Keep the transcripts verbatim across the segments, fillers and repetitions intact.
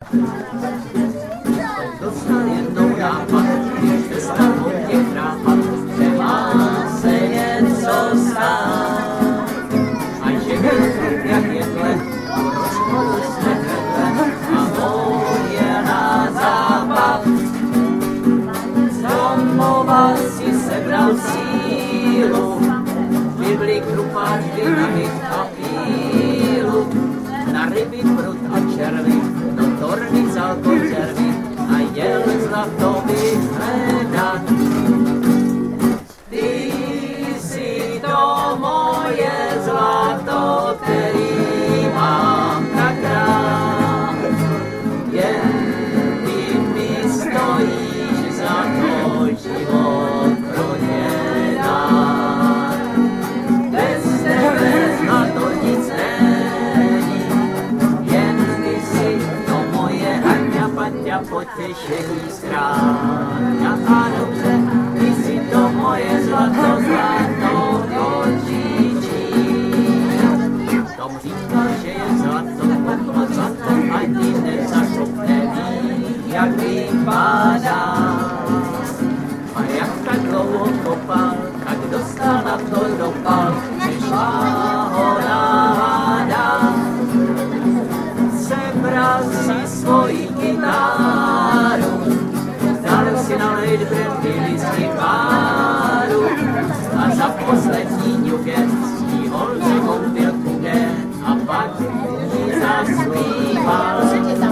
Dostal jednou nápad, když přestal o mě chrápat, že má se něco stát. A že bych jak jedle, rozchodu jsme vedle a on je na západ. Z domova si sebral sílu, Bibli, krupáč, dynamit a pílu, na ryby, prut a červy, do torny vzal konzervy a jel zlato vyhledat. Ty jsi to moje zlato, který mám tak rád, jen ty mi stojíš za to život pro ně dát. Bez tebe zlato nic není, jen ty jsi to moje Haťa, Paťa, potěšení zkrátka. A dobře, ty jsi to moje zlato, zlato očičí. Tom říkal, že je zlato, a zlato ani nezašupne, ví, jak vypadá. A jak tak dlouho kopal, tak dostal na to dopal, přišla ho náda. Sebral si svoji kytáru, dal si nalejt brandy whisky páru a za poslední ňuket jí Olze koupil kuget a pak jí zaspíval.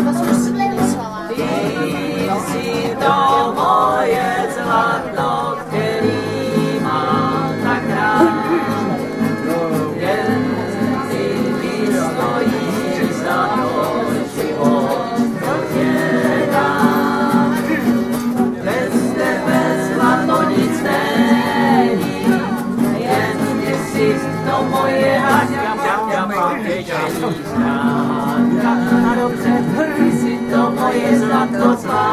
Ty jsi to moje zlato, který mám tak rád, jen ty mi stojíš za to život pro tě dám. Bez tebe zlato nic není, jen ty jsi to moje Haťa, Paťa, potěšení zkrátka. A dobře, ty jsi to moje zlato, zlato